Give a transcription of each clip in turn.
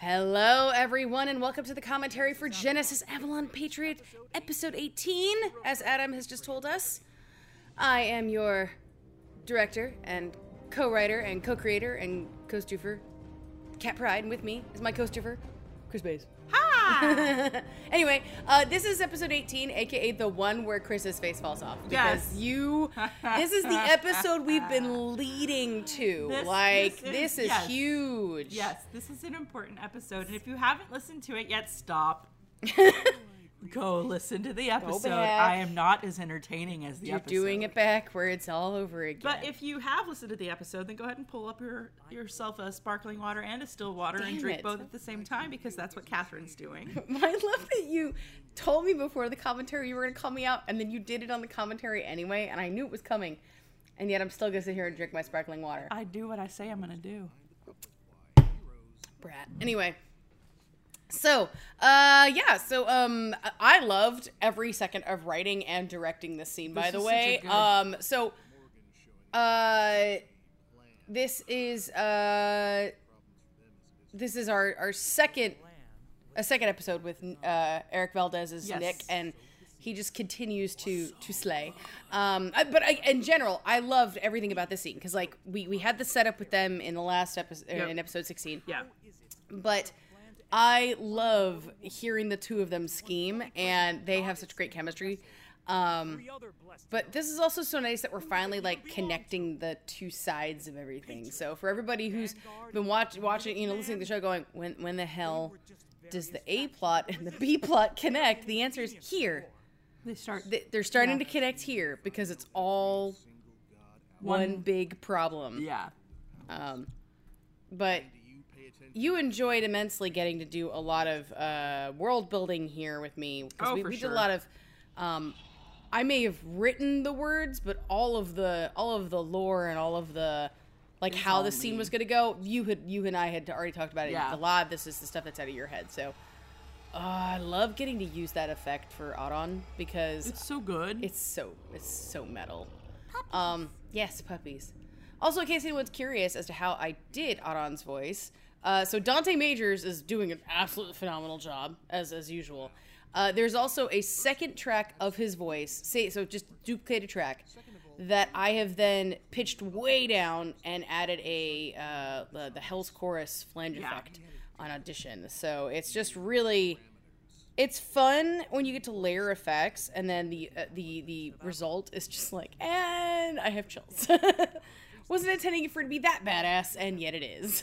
Hello, everyone, and welcome to the commentary for Genesis Avalon Patriot, episode 18, as Adam has just told us. I am your director and co-writer and co-creator and co-stoofer, Cat Pride, and with me is my co-stoofer, Chris Bays. Hi! Anyway, this is episode 18, aka the one where Chris's face falls off. Because this is the episode we've been leading to. This is huge. Yes, this is an important episode. And if you haven't listened to it yet, stop. Go listen to the episode. I am not as entertaining as the episode. You're doing it back where it's all over again. But if you have listened to the episode, then go ahead and pull up yourself a sparkling water and a still water and drink both at the same time, because that's what Catherine's doing. I love that you told me before the commentary you were going to call me out, and then you did it on the commentary anyway, and I knew it was coming. And yet I'm still going to sit here and drink my sparkling water. I do what I say I'm going to do. Brat. Anyway. So, I loved every second of writing and directing this scene, by the way. This is our second episode with Eric Valdez as Nick, and he just continues to slay. In general, I loved everything about this scene, because like we had the setup with them in the last episode, in episode 16. Yeah. But I love hearing the two of them scheme, and they have such great chemistry. But this is also so nice that we're finally like connecting the two sides of everything. So for everybody who's been watching, listening to the show, going, when the hell does the A plot and the B plot connect? The answer is here. They're starting to connect here, because it's all one big problem. Yeah. But you enjoyed immensely getting to do a lot of world building here with me, because we did a lot of. I may have written the words, but all of the lore and all of the how the scene was going to go, you and I had already talked about it in the live. This is the stuff that's out of your head. So I love getting to use that effect for Audon, because it's so good. It's so metal. Yes, puppies. Also, in case anyone's curious as to how I did Audon's voice. So Dante Majors is doing an absolutely phenomenal job, as usual. There's also a second track of his voice, so just duplicated track, that I have then pitched way down and added the Hell's Chorus flange effect on Audition. So it's just really, it's fun when you get to layer effects, and then the result is just like, and I have chills. Wasn't intending for it to be that badass, and yet it is.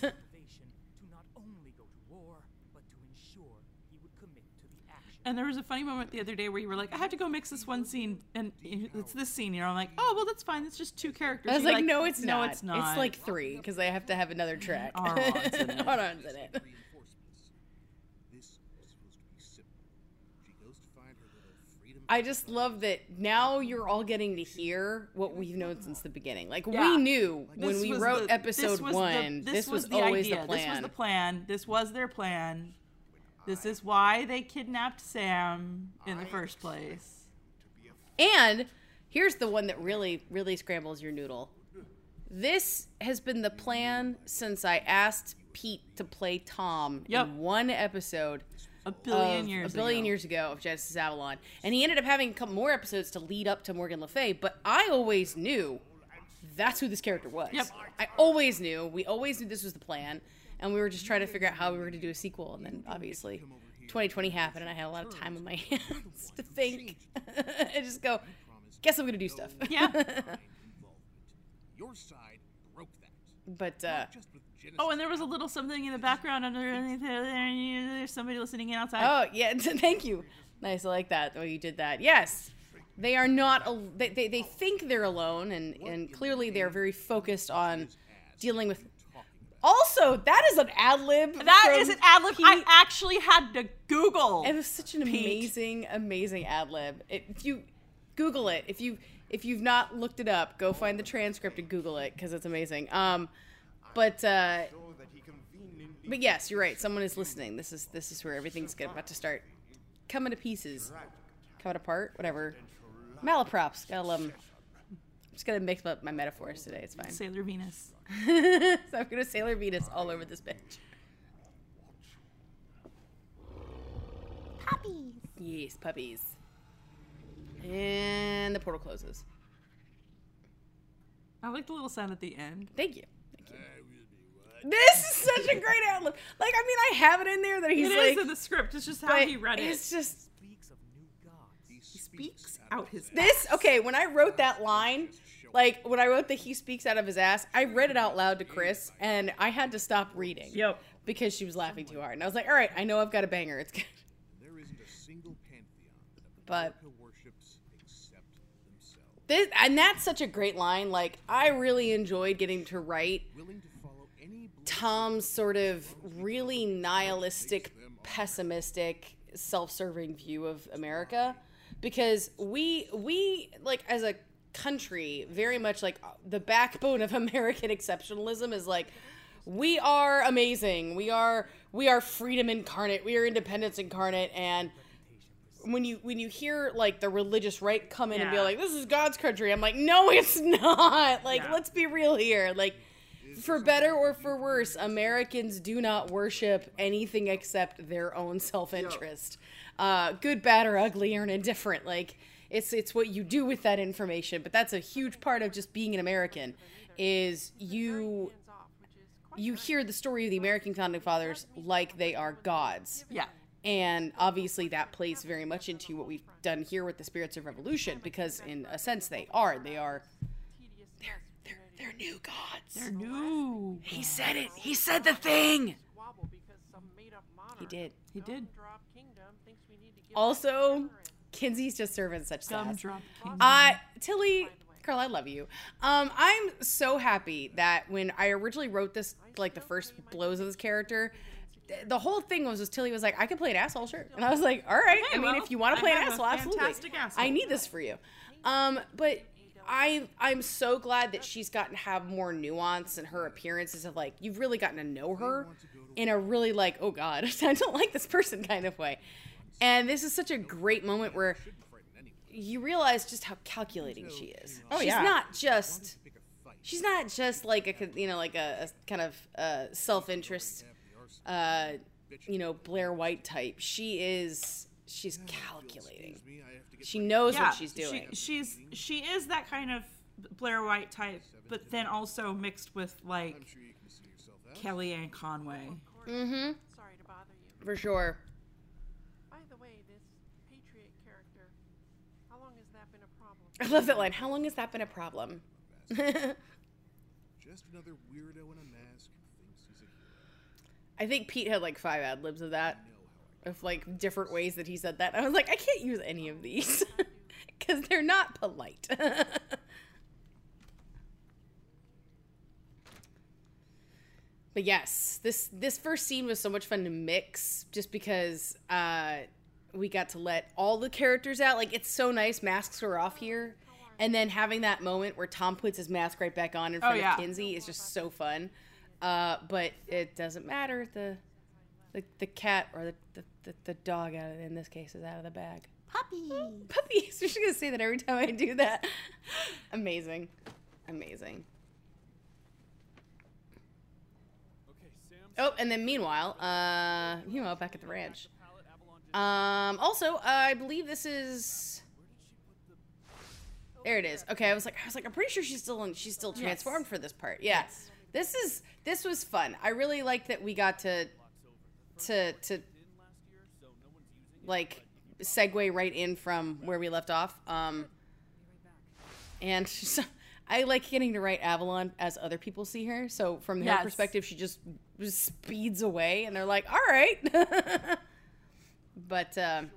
And there was a funny moment the other day where you were like, I have to go mix this one scene, and it's this scene. I'm like, oh, well, that's fine. It's just two characters. I was like, no, it's not. No, it's not. It's like three, because I have to have another track. Audon's in it. Audon's in it. I just love that now you're all getting to hear what we've known since the beginning. Like, we knew when we wrote episode 1, this was always the plan. This was the plan. This was their plan. This is why they kidnapped Sam in the first place. And here's the one that really, really scrambles your noodle. This has been the plan since I asked Pete to play Tom in one episode. A billion years ago of Genesis Avalon. And he ended up having a couple more episodes to lead up to Morgan Le Fay, but I always knew that's who this character was. Yep. I always knew. We always knew this was the plan. And we were just trying to figure out how we were going to do a sequel. And then, obviously, 2020 happened, and I had a lot of time on my hands to think. And just go, guess I'm going to do stuff. Yeah. Your side broke that. But, and there was a little something in the background underneath there. There's somebody listening in outside. Oh, yeah. Thank you. Nice. I like that, the way you did that. Yes. They are not, they think they're alone, and clearly they're very focused on dealing with. Also, that is an ad-lib. That is an ad-lib I actually had to Google. It was such an amazing ad-lib. If you Google it, if you've not looked it up, go find the transcript and Google it, because it's amazing. But yes, you're right. Someone is listening. This is where everything's about to start coming to pieces, coming apart, whatever. Malaprops, gotta love them. I'm just gonna mix up my metaphors today. It's fine. Sailor Venus. So I'm gonna Sailor Venus all over this bitch. Yes, puppies. And the portal closes. I like the little sound at the end. Thank you. This is such a great outlook. Like, I mean, I have it in there that he's it like... It is in the script. It's just how he read it. It's just... He speaks out his This, okay, when I wrote that line, like, when I wrote that he speaks out of his ass, I read it out loud to Chris, and I had to stop reading. Yep. Because she was laughing too hard. And I was like, all right, I know I've got a banger. It's good. There isn't a single pantheon but America worships except themselves. This, and that's such a great line. Like, I really enjoyed getting to write Willing to follow any Tom's sort of really nihilistic, pessimistic, self-serving view of America, because we like, as a country, very much like the backbone of American exceptionalism is like, we are amazing, we are freedom incarnate, we are independence incarnate. And when you hear like the religious right come in and be like, this is God's country, I'm like, no, it's not. Like, let's be real here. Like, for better or for worse, Americans do not worship anything except their own self-interest. Good, bad, or ugly, or indifferent. Like, it's what you do with that information. But that's a huge part of just being an American, is you hear the story of the American Founding Fathers like they are gods. Yeah. And obviously that plays very much into what we've done here with the Spirits of Revolution, because in a sense they are. They're new gods. They're new. He said it. He said the thing. He did. He did. Also, Kinsey's just serving such sass. Gumdrop King. Tilly, Carl, I love you. I'm so happy that when I originally wrote this, like the first blows of this character, the whole thing was Tilly was like, I can play an asshole, sure. And I was like, all right. Okay, I mean, if you want to play an asshole, absolutely. Fantastic asshole. I need this for you. But I'm so glad that she's gotten to have more nuance in her appearances of like, you've really gotten to know her in a really like, oh God, I don't like this person kind of way. And this is such a great moment where you realize just how calculating she is. Oh, she's yeah. She's not just like a kind of self-interest, Blair White type. She's calculating. She knows what she's doing. She is that kind of Blair White type, but then also mixed with like Kellyanne Conway. Mm-hmm. Sorry to bother you. For sure. By the way, this Patriot character, how long has that been a problem? I love that line. How long has that been a problem? Just another weirdo in a mask who thinks he's a hero. I think Pete had like 5 ad-libs of that. Of like different ways that he said that. I was like, I can't use any of these. Because they're not polite. But yes, this first scene was so much fun to mix, just because we got to let all the characters out. Like, it's so nice, masks are off here, and then having that moment where Tom puts his mask right back on in front of Kinsey is just so fun. But it doesn't matter. The cat or the dog in this case is out of the bag. Puppy. Puppy. So she's gonna say that every time I do that. Amazing. Oh, and then meanwhile, back at the ranch. Also, I believe this is. There it is. Okay, I was like, I'm pretty sure she's still transformed for this part. Yeah, yes. This was fun. I really liked that we got to like segue right in from where we left off. And I like getting to write Avalon as other people see her. So from their perspective, she just speeds away, and they're like, "All right." But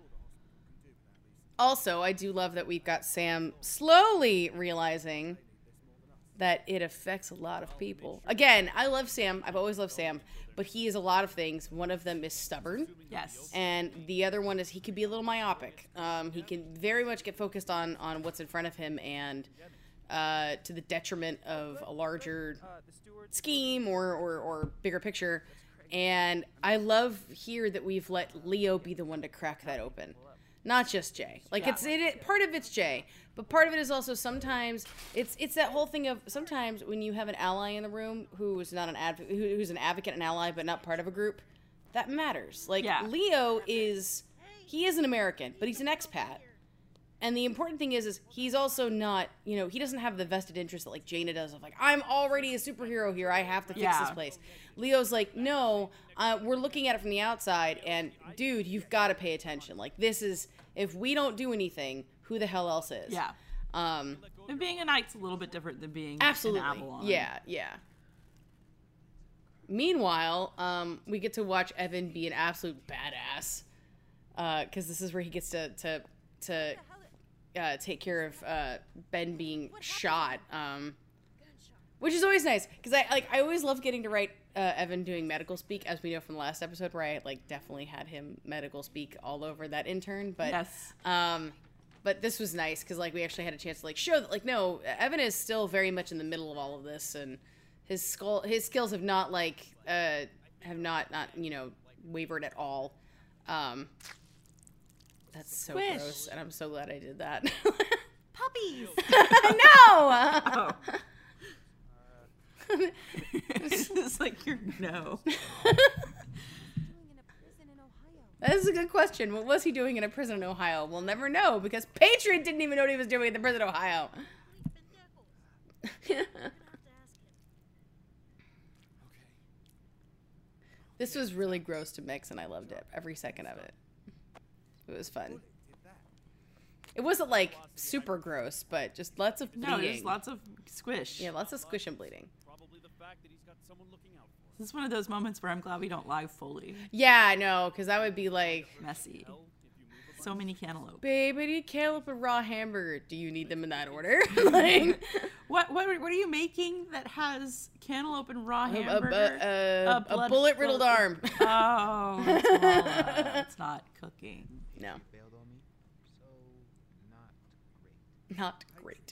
also, I do love that we've got Sam slowly realizing that it affects a lot of people. Again, I love Sam. I've always loved Sam, but he is a lot of things. One of them is stubborn. Yes. And the other one is he can be a little myopic. He can very much get focused on what's in front of him, and to the detriment of a larger scheme or bigger picture. And I love here that we've let Leo be the one to crack that open. Not just Jay. Like, part of it's Jay, but part of it is also sometimes it's that whole thing of sometimes when you have an ally in the room who's not an who's an advocate and ally but not part of a group, that matters. Like, Leo is he is an American, but he's an expat. And the important thing is he's also not, you know, he doesn't have the vested interest that, like, Jaina does of, like, I'm already a superhero here. I have to fix this place. Leo's like, no, we're looking at it from the outside. And, dude, you've got to pay attention. Like, this is, if we don't do anything, who the hell else is? Yeah. And being a knight's a little bit different than being absolutely. an Avalon. Yeah, yeah. Meanwhile, we get to watch Evan be an absolute badass. Because this is where he gets to take care of Ben being shot, which is always nice because I always love getting to write Evan doing medical speak, as we know from the last episode where I like definitely had him medical speak all over that intern. But yes. But this was nice because like we actually had a chance to like show that like no, Evan is still very much in the middle of all of this, and his skills have not like have not you know wavered at all. That's so Squish. gross, and I'm so glad I did that. Puppies! No! Oh. It's like your no. That is a good question. What was he doing in a prison in Ohio? We'll never know, because Patriot didn't even know what he was doing in the prison in Ohio. This was really gross to mix, and I loved it. Every second of it. It was fun. It wasn't like super gross, but just lots of bleeding. No, there's lots of squish. Yeah, lots of squish and bleeding. Probably the fact that he's got someone looking out for This is one of those moments where I'm glad we don't live Foley. Yeah, I know, because that would be like, Messy. So many cantaloupe. babe, I need cantaloupe and raw hamburger. Do you need them in that order? Like, What are you making that has cantaloupe and raw hamburger? a bullet-riddled arm. Oh, it's Walla. It's not cooking. No, Bailed on me, so not great. not great.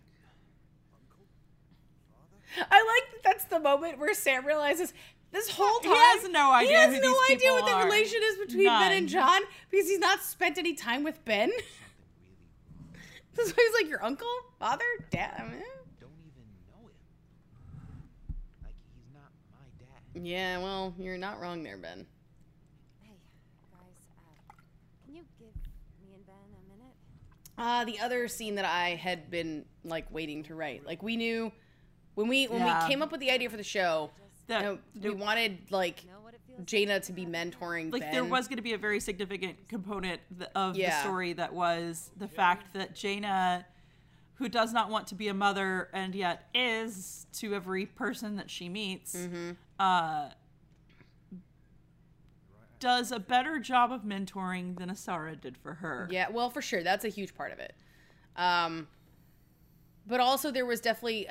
I like that that's the moment where Sam realizes this whole time He has no idea he has who no these idea what people the are. relation is between Ben and None. John because he's not spent any time with Ben. Something really wrong. That's why he's like your uncle, father, dad. Don't even know him. Like he's not my dad. Yeah, well, you're not wrong there, Ben. Hey, guys, can you give me and Ben a minute? The other scene that I had been like waiting to write, like we knew when we Yeah. came up with the idea for the show, That, you know, we wanted like Know what it feels Jaina to be mentoring like Ben. there was going to be a very significant component of the Yeah. story that was the fact that Jaina, who does not want to be a mother and yet is to every person that she meets, does a better job of mentoring than Asara did for her. Yeah, well, for sure, that's a huge part of it. But also there was definitely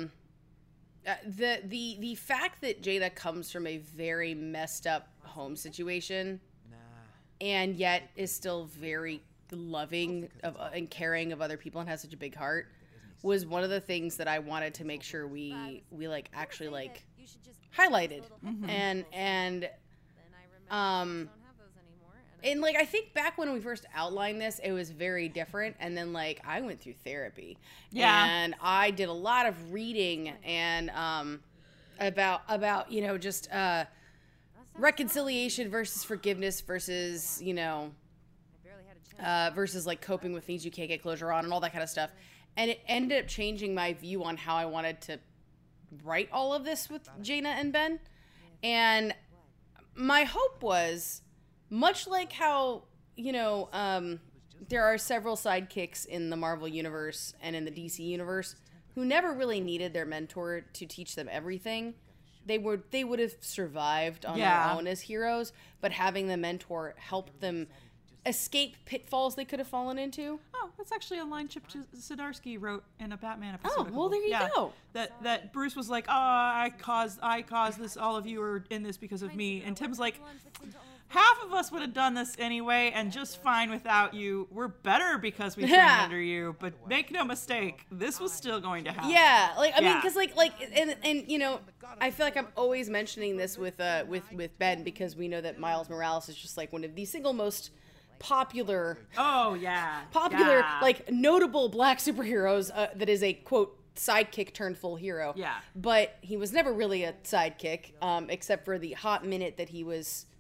the fact that Jaina comes from a very messed up home situation Nah. and yet is still very loving of and caring of other people and has such a big heart was one of the things that I wanted to make sure we like actually like You should just highlighted Mm-hmm. and then I remember don't have those anymore. and like I think back when we first outlined this, it was very different. And then like I went through therapy, Yeah. and I did a lot of reading and about you know just reconciliation versus forgiveness versus you know I barely had a chance. versus like coping with things you can't get closure on and all that kind of stuff. And it ended up changing my view on how I wanted to write all of this with Jaina and Ben. And my hope was, much like how, you know, there are several sidekicks in the Marvel Universe and in the DC Universe who never really needed their mentor to teach them everything. They would have survived on Yeah. their own as heroes, but having the mentor helped them escape pitfalls they could have fallen into. Oh, that's actually a line Chip Zdarsky wrote in a Batman episode. Oh, well, there you go. That Bruce was like, "Oh, I caused this. All of you are in this because of me." And Tim's like, "Half of us would have done this anyway, and just fine without you. We're better because we trained Yeah. under you. But make no mistake, this was still going to happen." Yeah, like I mean, Yeah. because like and you know, I feel like I'm always mentioning this with Ben because we know that Miles Morales is just like one of the single most popular Oh yeah. popular Yeah. like notable black superheroes that is a quote sidekick turned full hero. Yeah. But he was never really a sidekick, except for the hot minute that he was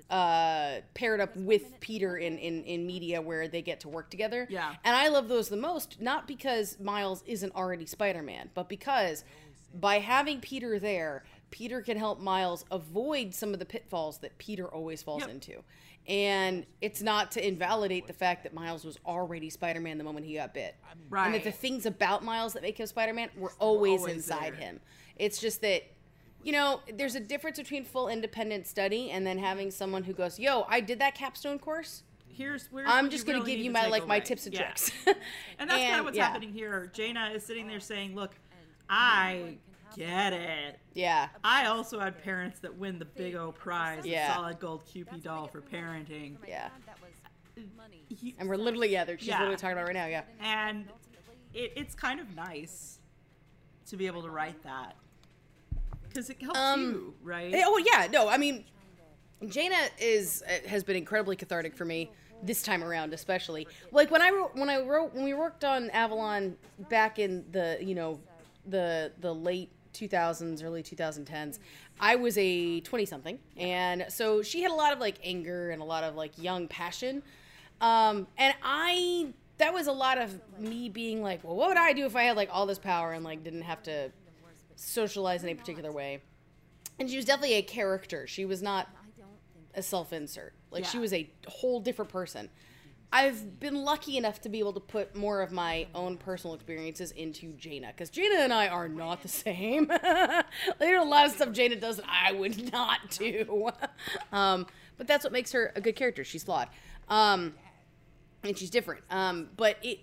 paired up with Peter in media where they get to work together. Yeah. And I love those the most, not because Miles isn't already Spider-Man, but because by having Peter there, Peter can help Miles avoid some of the pitfalls that Peter always falls into. And it's not to invalidate the fact that Miles was already Spider-Man the moment he got bit. Right. And that the things about Miles that make him Spider-Man were always inside there. him. It's just that, you know, there's a difference between full independent study and then having someone who goes, yo, I did that capstone course. Where's I'm what just you going to really give you need to my take my away. tips and Yeah. tricks. And that's kind of what's happening here. Jaina is sitting there saying, look, I get it. Yeah. I also had parents that win the big O prize, the Yeah. solid gold Kewpie doll for parenting. Yeah. That was money. And we're literally, she's Yeah. literally talking about it right now, yeah. And it's kind of nice to be able to write that. Because it helps you, right? Oh, yeah, no, I mean, Jaina has been incredibly cathartic for me this time around, especially. Like, when we worked on Avalon back in the, you know, the late 2000s, early 2010s, I was a 20-something, and so she had a lot of, like, anger and a lot of, like, young passion, and that was a lot of me being like, well, what would I do if I had, like, all this power and, like, didn't have to socialize in a particular way? And she was definitely a character. She was not a self-insert. Like, she Yeah. was a whole different person. I've been lucky enough to be able to put more of my own personal experiences into Jaina, because Jaina and I are not the same. There's a lot of stuff Jaina does that I would not do. But that's what makes her a good character. She's flawed. And she's different. But it,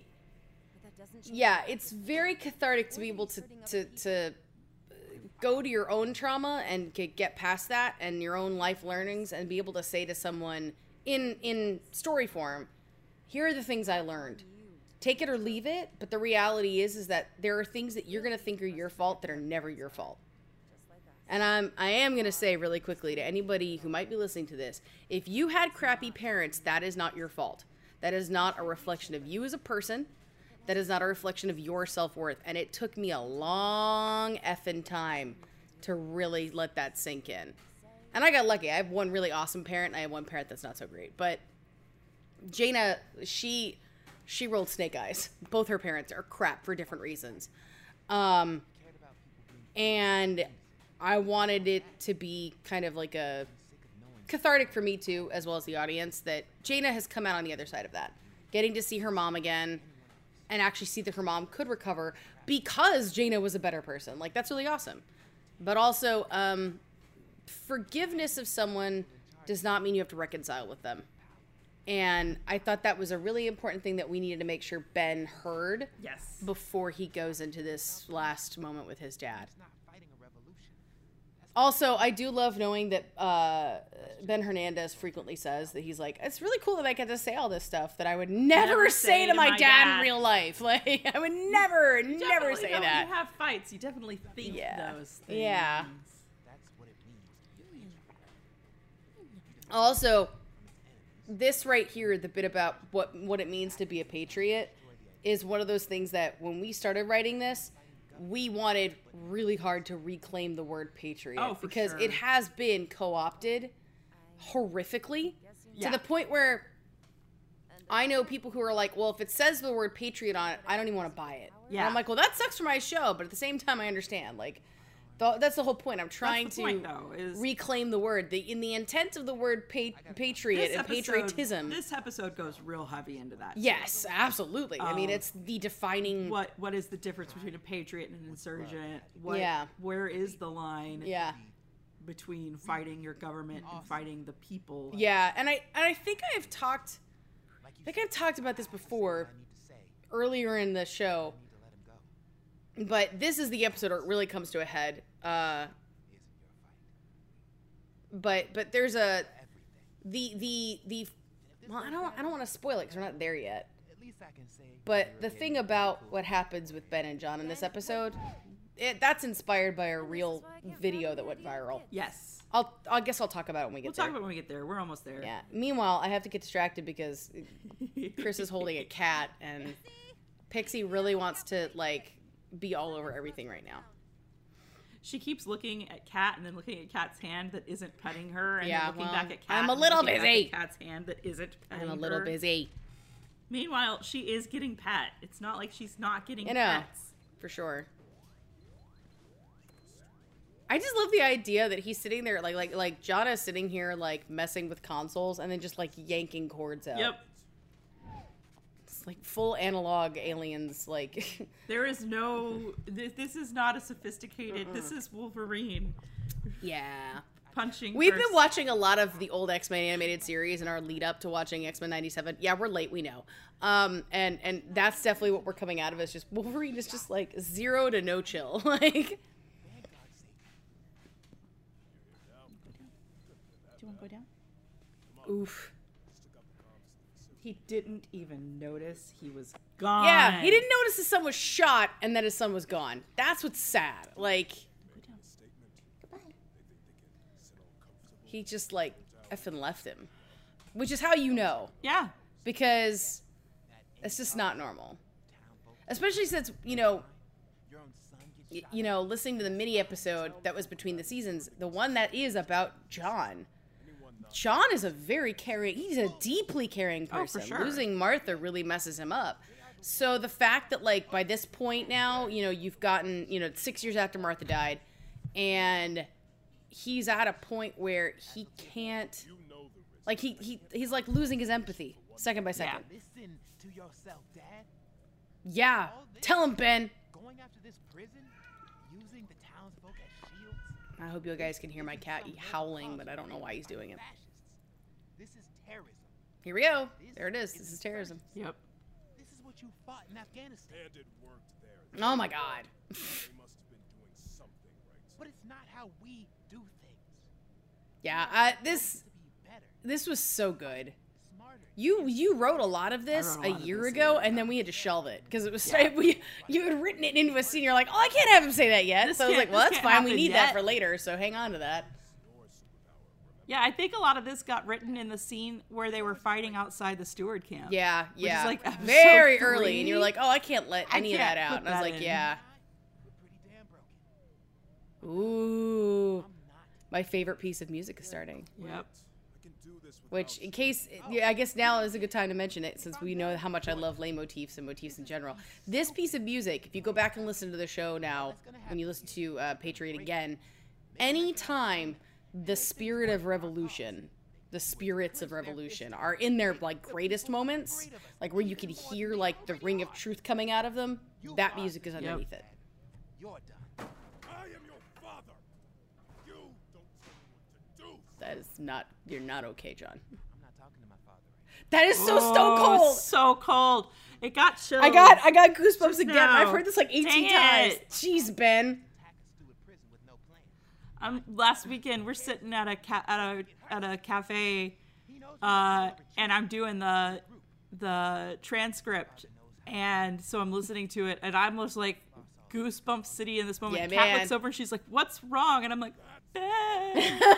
yeah, it's very cathartic to be able to go to your own trauma and get past that and your own life learnings and be able to say to someone in story form, here are the things I learned. Take it or leave it, but the reality is that there are things that you're going to think are your fault that are never your fault. And I am going to say really quickly to anybody who might be listening to this, if you had crappy parents, that is not your fault. That is not a reflection of you as a person. That is not a reflection of your self-worth. And it took me a long effing time to really let that sink in. And I got lucky. I have one really awesome parent, and I have one parent that's not so great. But Jaina, she rolled snake eyes. Both her parents are crap for different reasons. And I wanted it to be kind of like a cathartic for me too, as well as the audience, that Jaina has come out on the other side of that. Getting to see her mom again and actually see that her mom could recover because Jaina was a better person. Like, that's really awesome. But also, forgiveness of someone does not mean you have to reconcile with them. And I thought that was a really important thing that we needed to make sure Ben heard Yes. before he goes into this last moment with his dad. Also, I do love knowing that Ben Hernandez frequently says that he's like, it's really cool that I get to say all this stuff that I would never say to my dad in real life. Like, I would never say When that. you have fights, you definitely think those things. Yeah. That's what it means. Also, this right here, the bit about what it means to be a patriot, is one of those things that when we started writing this, we wanted really hard to reclaim the word patriot. Oh, for because sure. it has been co-opted horrifically Yeah. to the point where I know people who are like, well, if it says the word patriot on it, I don't even want to buy it. And Yeah. I'm like, well, that sucks for my show, but at the same time, I understand. Like, that's the whole point. I'm trying That's the point, to though, is reclaim the word. In the intent of the word patriot this and patriotism. This episode goes real heavy into that. Yes, absolutely. I mean, it's the defining. What is the difference between a patriot and an insurgent? Yeah. Where is the line Yeah. between fighting your government and fighting the people? Yeah, and I think I've talked about this before earlier in the show. But this is the episode where it really comes to a head. But there's a well, I don't want to spoil it because we're not there yet. At least I can say. But the thing about what happens with Ben and John in this episode, that's inspired by a real video that went viral. Yes. I guess I'll talk about it when we get We'll there. talk about it when we get there. We're almost there. Yeah. Meanwhile, I have to get distracted because Chris is holding a cat and Pixie really wants to like be all over everything right now. She keeps looking at Kat and then looking at Kat's hand that isn't petting her, and Yeah, then looking well, back at Kat. I'm a and little looking back busy. at Kat's hand that isn't petting I'm a little her. busy. Meanwhile, she is getting pet. It's not like she's not getting You know, pets. for sure. I just love the idea that he's sitting there, like Jana is sitting here, like, messing with consoles and then just, like, yanking cords out. Yep. It's like full analog aliens, like... There is no... This is not a sophisticated... This is Wolverine Yeah. punching We've first. been watching a lot of the old X-Men animated series in our lead up to watching X-Men 97. Yeah, we're late, we know. And that's definitely what we're coming out of. Is just Wolverine is just like 0 to no chill. Like, Do you want to go down? oof. He didn't even notice he was gone. Yeah, he didn't notice his son was shot and that his son was gone. That's what's sad. Like, he just like effing left him, which is how you know, Yeah. because it's just not normal. Especially since, you know, listening to the mini episode that was between the seasons, the one that is about John. John is a very caring, he's a deeply caring Oh, for person. sure. Losing Martha really messes him up. So the fact that, like, by this point now, you know, you've gotten, 6 years after Martha died, and he's at a point where he can't, like, he's like losing his empathy second by second. Listen to yourself, Dad. Yeah. Tell him, Ben. Going after this prison, using the townsfolk as shields. I hope you guys can hear my cat howling, but I don't know why he's doing it. Fascists. This is terrorism. Here we go. There it is. This is terrorism. Yep. This is what you fought in Afghanistan. And it worked there. Oh my god. They must have been doing something right. But it's not how we do things. Yeah, It's this to be better, was so good. smarter. You wrote a lot of this wrote a a lot of year this ago, a year and then we had to shelve it because it was Yeah. you had written it into a scene. You're like, oh, I can't have him say that yet. This So I was can't- like, well, this that's can't fine. We happen need that yet. for later. So hang on to that. Yeah, I think a lot of this got written in the scene where they were fighting outside the steward camp. Yeah, is yeah. like episode very 3. early, and you're like, oh, I can't let I any of can't that out. put And I was that like, in. yeah. We're pretty damn broken. Ooh, I'm not. my favorite piece of music is starting. Yep. I can do this Which, without in case, yeah, I guess now is a good time to mention it, since we know how much I love leitmotifs and motifs in general. This piece of music, if you go back and listen to the show now, when you listen to Patriot again, anytime the spirit of revolution, the spirits of revolution are in their, like, greatest moments, like where you can hear, like, the ring of truth coming out of them, that music is underneath it. You're done. I am your father. You don't tell me what to do. That is not, you're not okay, John. I'm not talking to my father right That is so stone Oh, cold. so cold. It got chills. I got goosebumps Just again. I've now. heard this like 18 Dang times. it. Jeez, Ben. now. Attack a steward prison with no plan. Last weekend we're sitting at a cafe, and I'm doing the transcript, and so I'm listening to it, and I'm just like goosebumps city in this moment. Yeah, Kat man. looks over and she's like, "What's wrong?" And I'm like, "Ben."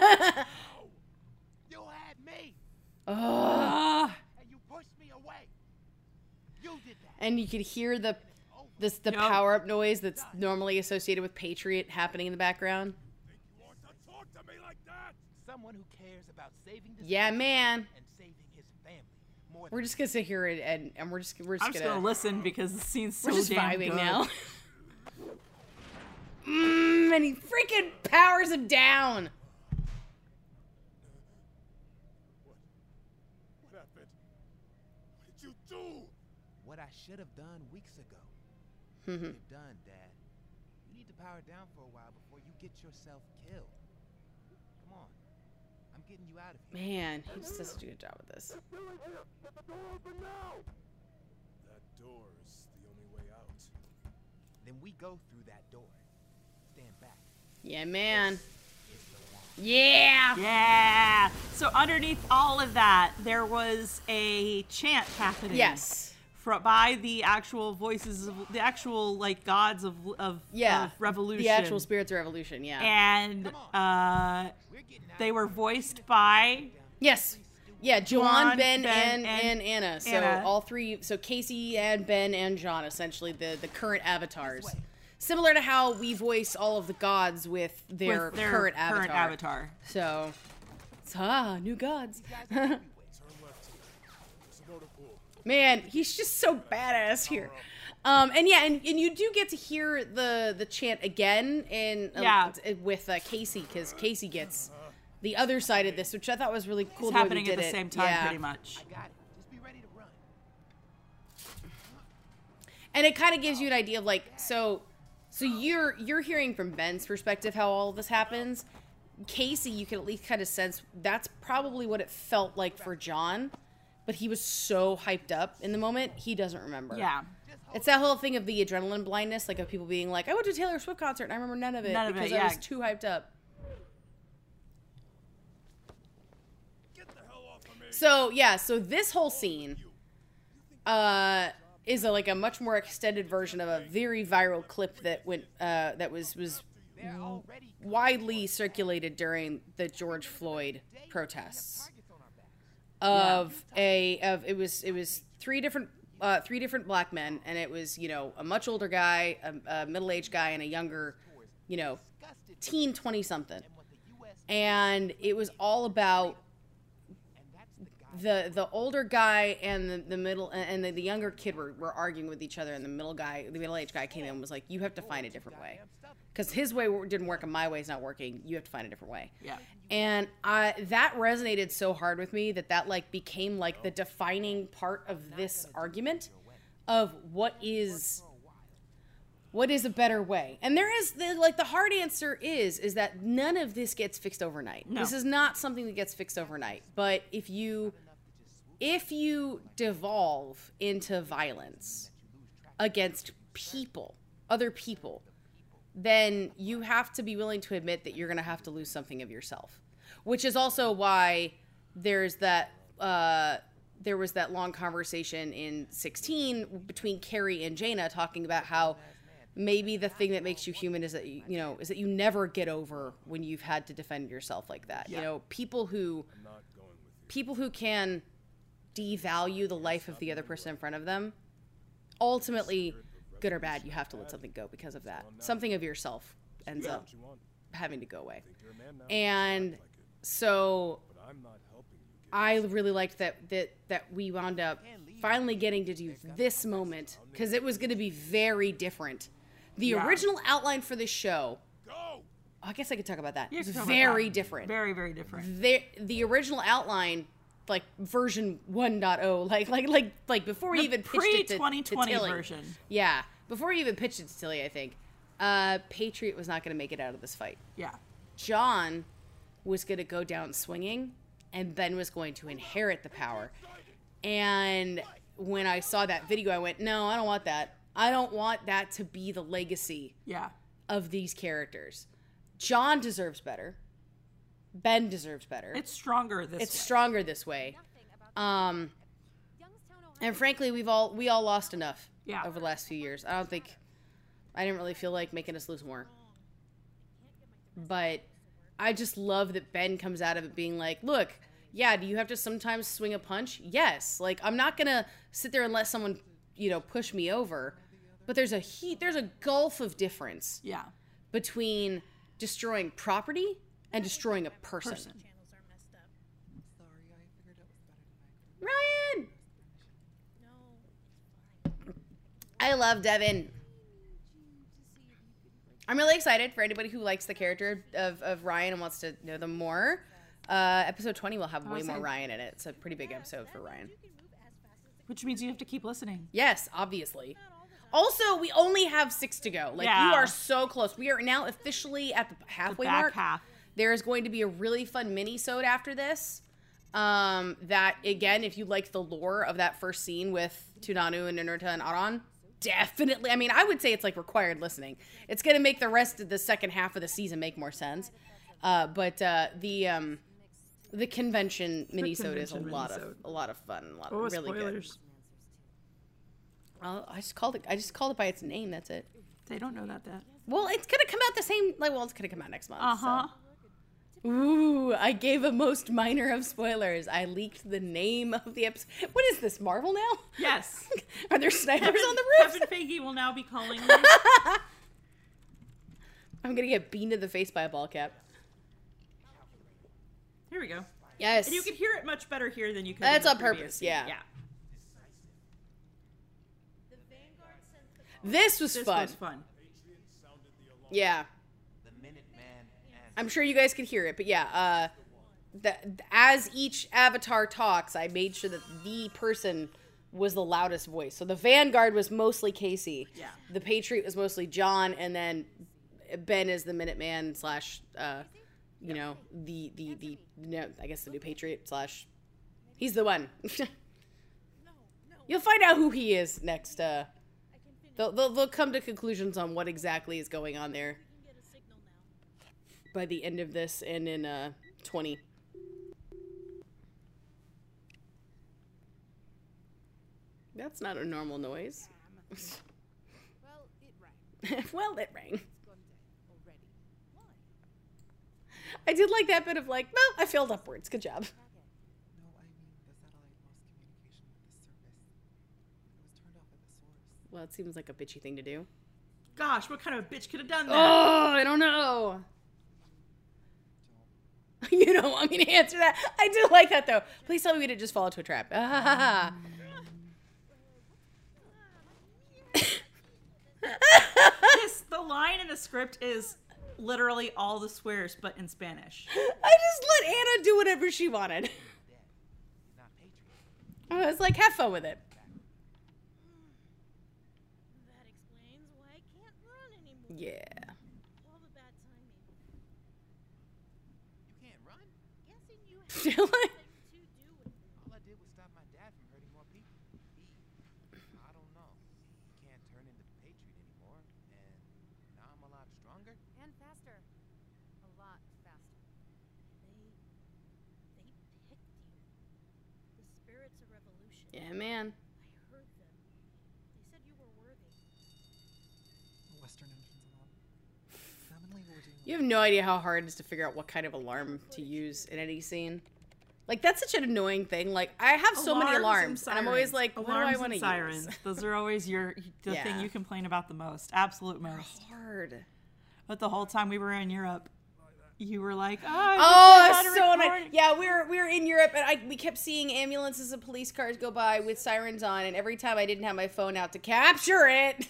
You had me, Ugh. Ah. and you pushed me away. You did that. And you could hear the the Yup. power up noise that's normally associated with Patriot happening in the background. You want to talk to me like that? Someone who cares about saving this Yeah, prison man. and saving his family more We're than just gonna sit here and we're just I'm just gonna listen because the scene's so we're just damn vibing good. now. And he freaking powers him down. What happened? What did you do? what I should have done weeks ago. Mm-hmm. You're done, Dad. You need to power down for a while before you get yourself killed. Come on. I'm getting you out of here. Man, he just does such a good job with this. That door is the only way out. Then we go through that door. Stand back. Yeah, man. Is the one. Yeah. Yeah. So underneath all of that, there was a chant happening. Yes. By the actual voices of the actual like gods of Yeah. of revolution. The actual spirits of revolution. Yeah. And We're getting out they of were here. voiced by Yes. Yeah, Joanne, Joanne, Ben, Ben, and Anna. So Anna. all three. So Casey and Ben and John, essentially the current avatars. similar to how we voice all of the gods with their, current avatar. So, new gods. Turn left here. There's a motor pool. Man, he's just so badass here. And yeah, and you do get to hear the chant again in with Casey, because Casey gets the other side of this, which I thought was really cool. It's happening at the same time, pretty much. I got it. Just be ready to run. And it kind of gives you an idea of like, so you're hearing from Ben's perspective how all of this happens. Casey, you can at least kind of sense that's probably what it felt like for John, but he was so hyped up in the moment, he doesn't remember. Yeah. It's that whole thing of the adrenaline blindness, like of people being like, I went to a Taylor Swift concert and I remember none of it because I was too hyped up. Get the hell off of me. So this whole scene is like a much more extended version of a very viral clip that went that was widely circulated during the George Floyd protests. It was three different black men, and it was, you know, a much older guy, a middle-aged guy, and a younger, you know, teen 20-something. And it was all about the older guy and the middle and the younger kid were arguing with each other, and the middle-aged guy came in and was like, you have to find a different way, because his way didn't work and my way's not working. You have to find a different way. Yeah. And that resonated so hard with me that like became like the defining part of this argument of what is a better way. And there is the hard answer is that none of this gets fixed overnight. No. This is not something that gets fixed overnight. But if you devolve into violence against other people, then you have to be willing to admit that you're going to have to lose something of yourself, which is also why there was that long conversation in 16 between Carrie and Jaina talking about how maybe the thing that makes you human is that you never get over when you've had to defend yourself like that. Yeah. You know, people who can devalue the life of the other person in front of them, ultimately, good or bad, you have to let something go because of that. Something of yourself ends up having to go away. And so I really liked that we wound up finally getting to do this moment, because it was going to be very different. The original outline for this show, I guess I could talk about that. It's very different. Very, very different. The original outline, like version 1.0, like before we even pitched it to 2020 Tilly. version. Yeah, before we even pitched it to Tilly, I think Patriot was not going to make it out of this fight. Yeah. John was going to go down swinging, and Ben was going to inherit the power. And when I saw that video, I went, no, I don't want that. I don't want that to be the legacy of these characters. John deserves better. Ben deserves better. It's stronger this way. And frankly, we all lost enough over the last few years. I didn't really feel like making us lose more. But I just love that Ben comes out of it being like, look, yeah, do you have to sometimes swing a punch? Yes. Like, I'm not going to sit there and let someone, push me over. But there's a gulf of difference between destroying property and destroying a person. Ryan! I love Devin. I'm really excited for anybody who likes the character of Ryan and wants to know them more. Episode 20 will have way more Ryan in it. It's a pretty big episode for Ryan. Which means you have to keep listening. Yes, obviously. Also, we only have 6 to go. Like, you are so close. We are now officially at the halfway mark. Half. There is going to be a really fun mini-sode after this. That, again, if you like the lore of that first scene with Tunanu and Ninurta and Aran, definitely. I mean, I would say it's like required listening. It's going to make the rest of the second half of the season make more sense. But the convention mini-sode is a lot of fun. Really spoilers. Good. I just called it by its name. That's it. They don't know that. Well, it's gonna come out the same. It's gonna come out next month. So. Ooh, I gave a most minor of spoilers. I leaked the name of the episode. What is this, Marvel now? Yes. Are there snipers on the roof? Kevin Feige will now be calling I'm gonna get beamed in the face by a ball cap. Here we go. Yes. And you can hear it much better here than you could. That's in the on previous purpose, scene. yeah. Yeah. This was This fun. was fun. Yeah. The Minuteman and I'm sure you guys could hear it, but yeah, as each avatar talks, I made sure that the person was the loudest voice. So the Vanguard was mostly Casey. Yeah. The Patriot was mostly John, and then Ben is the Minuteman slash, you know, I guess the new Patriot slash, he's the one. You'll find out who he is next. They'll come to conclusions on what exactly is going on there by the end of this and in 20. That's not a normal noise. Well, it rang. Well, it rang. It's gone dead already. Why? I did like that bit of like, well, I failed upwards. Good job. No, I mean the satellite lost communication with the service. It was turned off at the source. Well, it seems like a bitchy thing to do. Gosh, what kind of a bitch could have done that? Oh, I don't know. You don't want me to answer that? I do like that, though. Please tell me we didn't just fall into a trap. The line in the script is literally all the swears, but in Spanish. I just let Anna do whatever she wanted. he's not Patriot. I was like, have fun with it. That explains why I can't run anymore. Yeah. All the bad timing. You can't run. Guessing you had something to do with it. All I did was stop my dad from hurting more people. I don't know. He can't turn into the Patriot anymore, and now I'm a lot stronger. And faster. A lot faster. They picked you. The spirits of revolution. Yeah, man. I heard them. They said you were worthy. Western engines alarm. Sam and Lee were doing. You have no idea how hard it is to figure out what kind of alarm to use in any scene. Like, that's such an annoying thing. Like, I have so many alarms, and I'm always like, what do I alarms want to and sirens. use? Those are always the Yeah. thing you complain about the most. Absolute most. Hard. But the whole time we were in Europe, you were like, Oh, I it's just so had a nice. recording. Yeah, we were in Europe, and we kept seeing ambulances and police cars go by with sirens on, and every time I didn't have my phone out to capture it.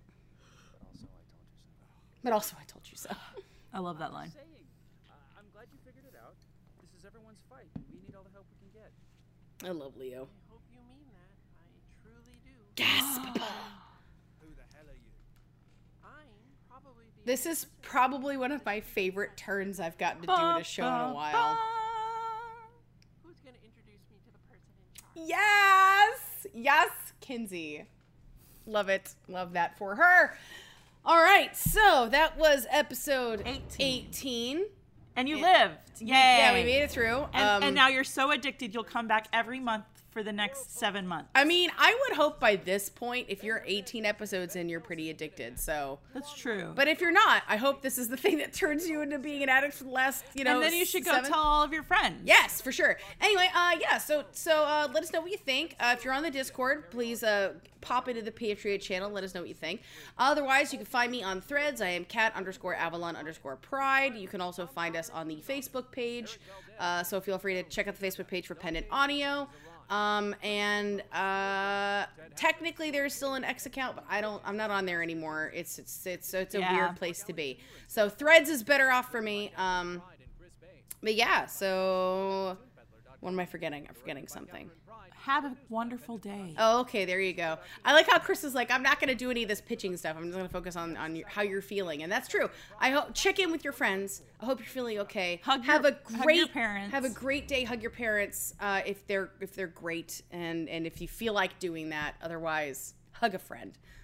But also, I told you so. I love that line. Saying, I'm glad you figured it out. This is everyone's fight. We need all the help we can get. I love Leo. I hope you mean that. I truly do. Gasp! Who the hell are you? I'm probably the This is probably one of my favorite turns I've gotten to do in a show in a while. Who's going to introduce me to the person in charge? Yes! Yes, Kinsey. Love it. Love that for her. All right, so that was episode 18. And you lived. Yay. Yeah, we made it through. And now you're so addicted, you'll come back every month for the next 7 months. I mean, I would hope by this point, if you're 18 episodes in, you're pretty addicted. So, That's true. but if you're not, I hope this is the thing that turns you into being an addict for the last, and then you should go 7 tell all of your friends. Yes, for sure. Anyway, yeah, so let us know what you think. If you're on the Discord, please pop into the Patriot channel. Let us know what you think. Otherwise, you can find me on Threads. I am cat_Avalon_Pride. You can also find us on the Facebook page. So feel free to check out the Facebook page for Pendant Audio. Technically there's still an X account, but I'm not on there anymore. It's a weird place to be. So Threads is better off for me. But yeah, so what am I forgetting? I'm forgetting something. Have a wonderful day. Oh, okay, there you go. I like how Chris is like, I'm not going to do any of this pitching stuff. I'm just going to focus on how you're feeling. And that's true. I hope check in with your friends. I hope you're feeling okay. Hug have your great parents. Have a great day. Hug your parents if they're great and if you feel like doing that. Otherwise, hug a friend.